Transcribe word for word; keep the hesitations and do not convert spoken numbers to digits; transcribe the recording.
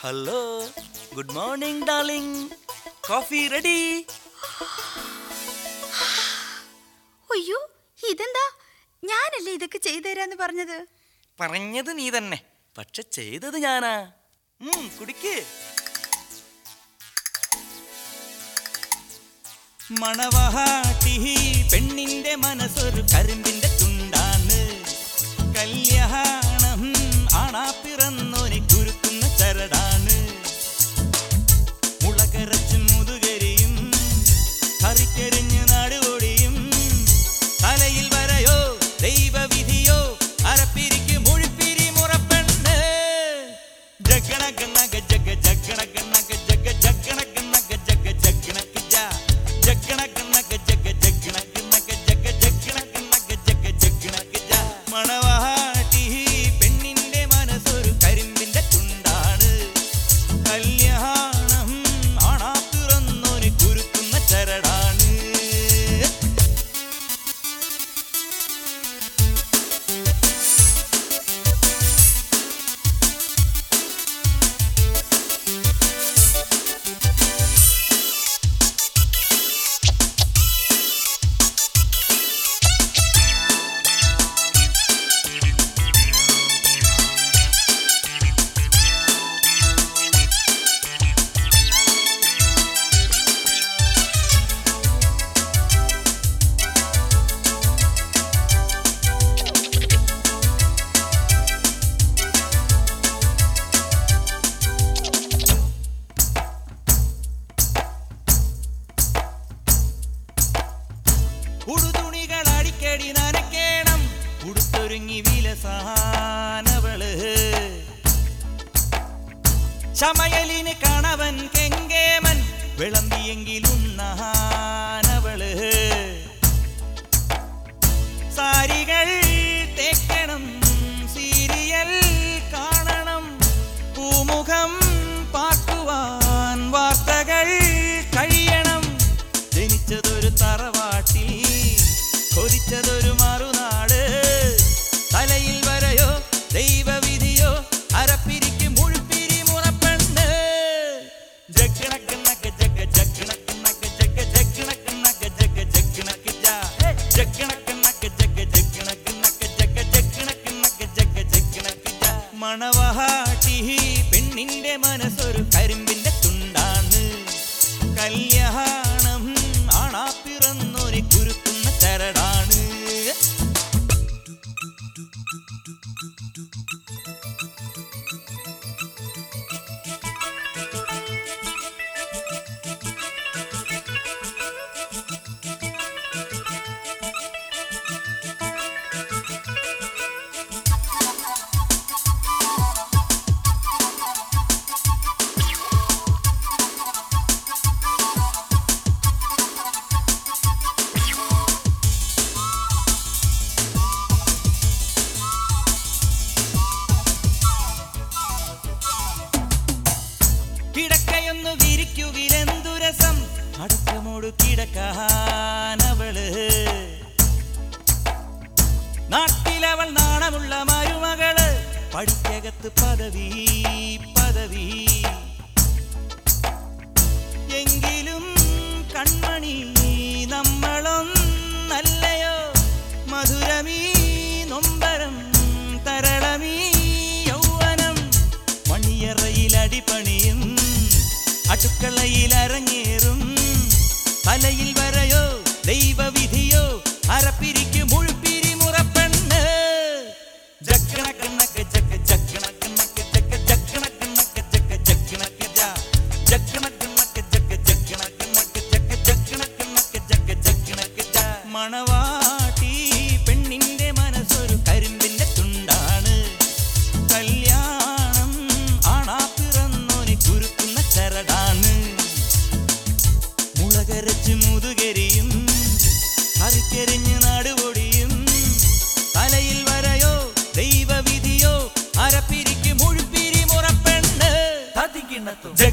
Hello, good morning darling. Coffee ready? അയ്യോ, ഇതെന്താ? ഞാനല്ലേ ഇതൊക്കെ ചെയ്തു തരാന്ന് പറഞ്ഞത്. പറഞ്ഞത് നീ തന്നെ, പക്ഷെ ചെയ്തത് ഞാനാ. കുടിക്ക്. മണവാട്ടി പെണ്ണിന്റെ മനസ്സൊരു കരിമ്പിന്റെ തുണ്ടാണ്. കല്യാണം ആണാ പിറന്നോനെ കുരുക്കുന്ന ചരടാണ്. മുളകരച്ച് മുതുകരിയും കറിക്കരിഞ്ഞ് നാടുകൊടിയും തലയിൽ വരയോ ദൈവവിധിയോ അരപ്പിരിക്ക് മുഴുപ്പിരി മുറപ്പെണ്ണ്. ജഗണഗണഗ ജഗ ജഗണഗണഗ ജഗ ജഗണഗണഗ ജഗ ജഗണഗ ജ ജഗണഗണഗ ജഗ ജഗണഗണഗ ജഗ ജഗണഗണഗ ജഗ ജഗണഗ ജ. മണവാട്ടി പെണ്ണിന്റെ മനസ്സൊരു കരിമ്പിന്റെ തുണ്ടാണ്. കല്യാണം ആണാ പിറന്നോന് കുരുക്കുന്ന ചരടാണ്. ഉടുതുണികൾ അടിക്കടി നനയ്ക്കണം, ഉടുത്തൊരുങ്ങി വിലസാനവള്. ചമയലിന് കണവൻ കെങ്കേമൻ വിളമ്പിയെങ്കിലുണ്ണാനവള്. സാരികൾ തേക്കണം, സീരിയൽ കാണണം, പൂമുഖം പാക്കുവാൻ വാർത്തകൾ കഴിയണം. ജനിച്ചതൊരു തറവാട്ടിൽ, കൊതിച്ചതൊരു മറുനാട്. തലയിൽ വരയോ ദൈവവിധിയോ അരപ്പിരിക്ക് മുഴുപ്പിരി മുറപ്പെണ്ണ്. ജഗണഗണഗ ജഗ ജഗണഗണഗ ജഗ ജഗണഗണഗ ജഗ ജഗണഗ ജ ജഗണഗണഗ ജഗ ജഗണഗണഗ ജഗ ജഗണഗണഗ ജഗ ജഗണഗ ജ. മണവാട്ടി പെണ്ണിന്റെ മനസ്സൊരു കരിമ്പിന്റെ തുണ്ടാണ്. കല്യാണം ആണാ പിറന്നോനെ കുരുക്കുന്ന ചരടാണ്. കിടക്കയൊന്നു വിരിക്കുവിലെന്തുരസം, അടക്കമോട് കിടക്കാനവള്. നാട്ടിലവൾ നാണമുള്ള മരുമകള്, പഠിക്കകത്ത് പദവി പദവി. എങ്കിലും കൺമണി നമ്മളൊന്നല്ലയോ, മധുരമീ നൊമ്പരം തരളമീ യൗവനം. മണിയറയിൽ അടിപണിയും അടുക്കളയിൽ അരങ്ങേറും. തലയിൽ വരയോ ദൈവവിധിയോ അരപ്പിരിക്ക് മുഴുപ്പിരി മുറപ്പെണ്ണ്. ജഗണഗണഗ ജഗ ജഗണഗണഗ ജഗ ജഗണഗണഗ ജഗ ജഗണഗ ജ ജഗണഗണഗ ജഗ ജഗണഗണഗ ജഗ ജഗണഗണഗ ജഗ ജഗണഗ ജ. മണവാട്ടി പെണ്ണിന്റെ മനസ്സൊരു കരിമ്പിന്റെ തുണ്ടാണ്. കല്യാണം ആണാ പിറന്നോനെ കുരുക്കുന്ന ചരടാണ്. മുളകരച്ച് മുതുകരിയും കറിക്കരിഞ്ഞ് നാടുകൊടിയും തലയിൽ വരയോ ദൈവവിധിയോ അരപ്പിരിക്ക് മുഴുപ്പിരി മുറപ്പെണ്ണ്.